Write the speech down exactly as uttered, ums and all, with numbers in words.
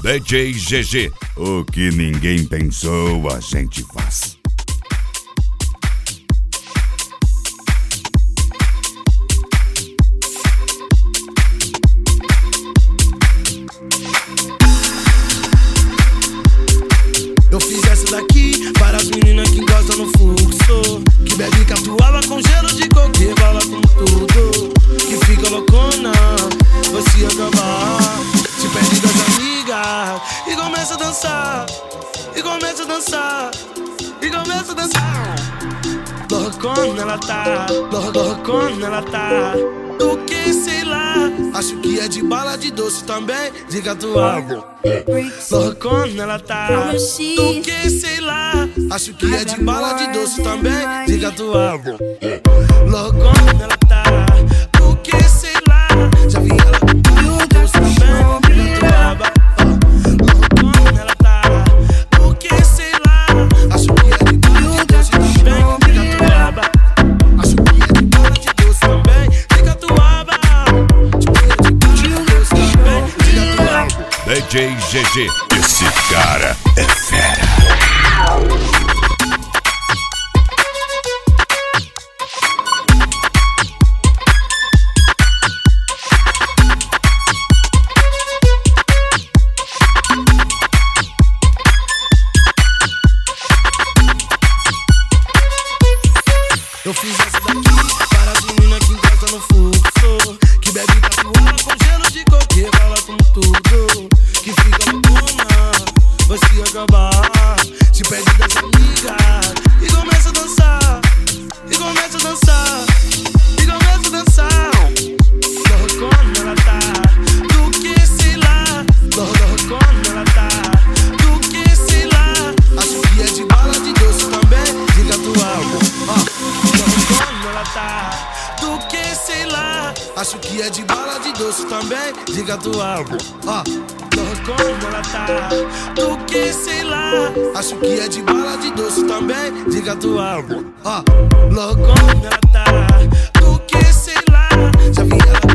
D J G G. O que ninguém pensou, a gente faz. Eu fiz essa daqui para as meninas que gostam no fluxo, que bebe catuaba com gelo de coque, bala com tudo, que fica loucona, vai se acabar. Se perde das amigas e começa a dançar, e começa a dançar, e começa a dançar. Loucona ela tá, loucona ela tá. Do que sei lá, acho que é de bala de doce também, de catuaba. Loucona ela tá, do que sei lá, acho que é de bala de doce também, de catuaba. Loucona ela tá, do que sei lá, já vi ela com bala de doce também, de catuaba. Loucona ela tá, do que sei lá, acho que é de bala de doce também, de catuaba. Acho que é de bala de doce também, de catuaba. D J G G, esse cara é fera. Eu fiz essa daqui para as meninas que gostam no fluxo, que bebe catuaba com gelo de coque, bala com tudo, que fica loucona, vai se acabar. Se perde das amigas e começa a dançar, e começa a dançar, e começa a dançar. Loucona ela tá, do que sei lá, loucona ela tá, do que sei lá, acho que é de bala de doce também, de catuaba. Loucona ela tá, do que sei lá, acho que é de bala de doce também, de catuaba. Loucona ela tá, do que sei lá, acho que é de bala de doce também, de catuaba. Loucona ela tá, do que sei lá, já vi ela